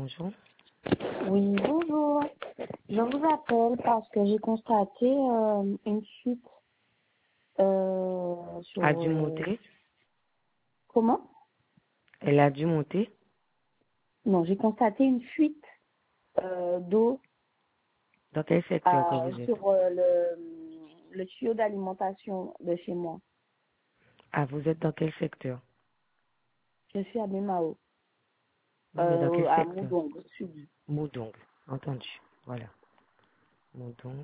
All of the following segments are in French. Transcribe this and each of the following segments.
bonjour. Oui, bonjour. Je vous appelle parce que j'ai constaté une fuite sur... A dû monter. Comment? Elle a dû monter. Non, j'ai constaté une fuite d'eau Dans quel secteur que vous êtes? sur le tuyau d'alimentation de chez moi. Ah, vous êtes dans quel secteur? Je suis à Memao, Oui, mais dans quel à secteur? Moudong, au sud. Moudong. Entendu. Voilà. Moudong.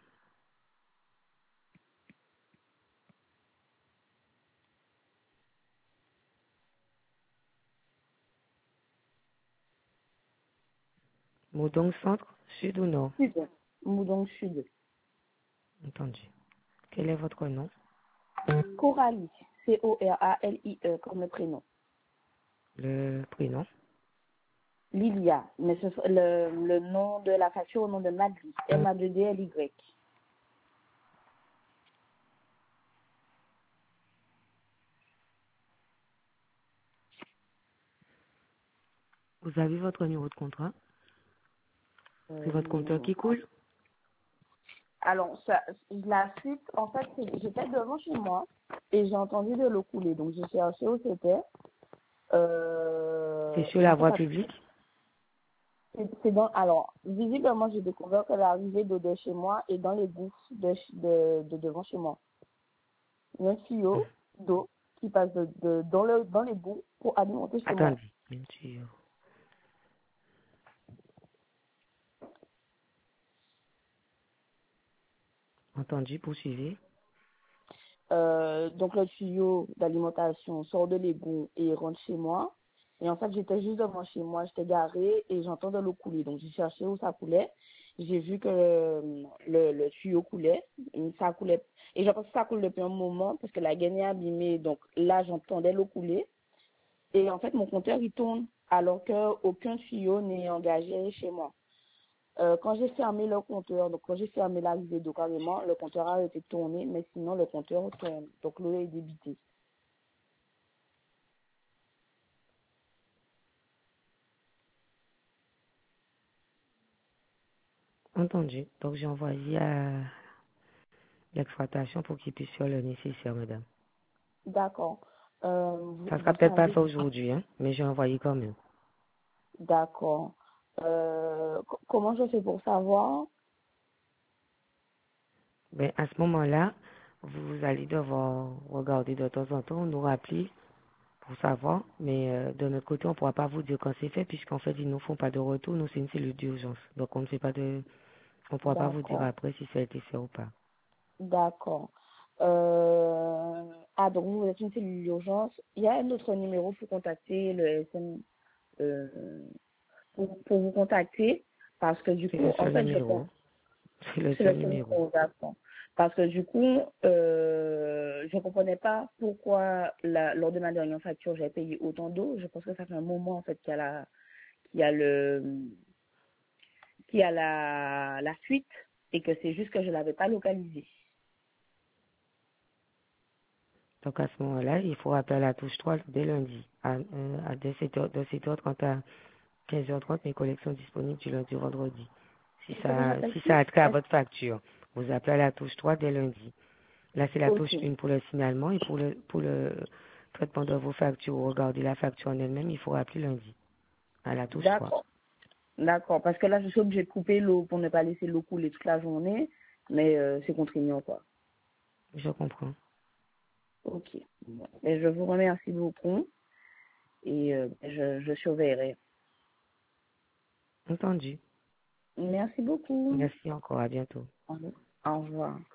Moudong centre, sud ou nord? Sud. Moudong sud. Entendu. Quel est votre nom? Coralie. Coralie, comme le prénom. Le prénom? Lilia. Mais le nom de la facture au nom de Madly. M-A-D-D-L-Y. Vous avez votre numéro de contrat? C'est votre compteur Non. qui coule? Alors, la fuite, en fait, j'étais devant chez moi et j'ai entendu de l'eau couler. Donc, j'ai cherché où c'était. C'est sur Et la en fait, voie publique? alors, visiblement, j'ai découvert que l'arrivée d'eau de chez moi est dans les gouffres de devant chez moi. Il y a un tuyau d'eau qui passe dans les gouffres pour alimenter chez moi. Attendez. Un tuyau. Entendu, poursuivez. Donc, le tuyau d'alimentation sort de l'égout et rentre chez moi. Et en fait, j'étais juste devant chez moi, j'étais garée et j'entends de l'eau couler. Donc, j'ai cherché où ça coulait. J'ai vu que le tuyau coulait. Et ça coulait. Et je pense que ça coule depuis un moment parce que la gaine est abîmée. Donc, là, j'entendais l'eau couler. Et en fait, mon compteur, il tourne alors qu'aucun tuyau n'est engagé chez moi. Quand j'ai fermé le compteur, donc quand j'ai fermé l'arrivée d'eau carrément, le compteur a été tourné, mais sinon le compteur tourne. Donc l'eau est débitée. Entendu. Donc, j'ai envoyé à l'exploitation pour qu'ils puissent faire le nécessaire, madame. D'accord. Ça sera Vous peut-être pas savez, fait aujourd'hui, hein, mais j'ai envoyé quand même. d'accord. Comment je fais pour savoir? Ben, à ce moment-là, vous allez devoir regarder de temps en temps, nous rappeler pour savoir, mais de notre côté, on ne pourra pas vous dire quand c'est fait, puisqu'en fait, ils ne nous font pas de retour, nous, c'est une cellule d'urgence. Donc, on ne pourra pas vous dire D'accord. après si ça a été fait ou pas. D'accord. Donc vous êtes une cellule d'urgence. Il y a un autre numéro pour contacter le SM, euh, pour vous contacter, parce que du C'est coup, le en seul fait, numéro. C'est le c'est seul le seul numéro. numéro, d'accord. Parce que du coup, je ne comprenais pas pourquoi lors de ma dernière facture, j'ai payé autant d'eau. Je pense que ça fait un moment en fait qu'il y a le qu'il y a la fuite et que c'est juste que je l'avais pas localisé. Donc, à ce moment-là, il faut appeler à la touche 3 dès lundi, dès 7h, de 7h30 à 15h30, mes collègues sont disponibles du lundi au vendredi. Il faut que j'appelle Si qui? ça a trait à votre facture, vous appelez à la touche 3 dès lundi. Là, c'est la Ok, touche 1 pour le signalement et pour le traitement de vos factures ou regarder la facture en elle-même, il faut rappeler lundi à la touche 3. d'accord. D'accord, parce que là, je suis obligée de couper l'eau pour ne pas laisser l'eau couler toute la journée, mais c'est contraignant, quoi. Je comprends. Ok. Bon. Et je vous remercie beaucoup et je surveillerai. Entendu. Merci beaucoup. Merci encore. À bientôt. Au revoir.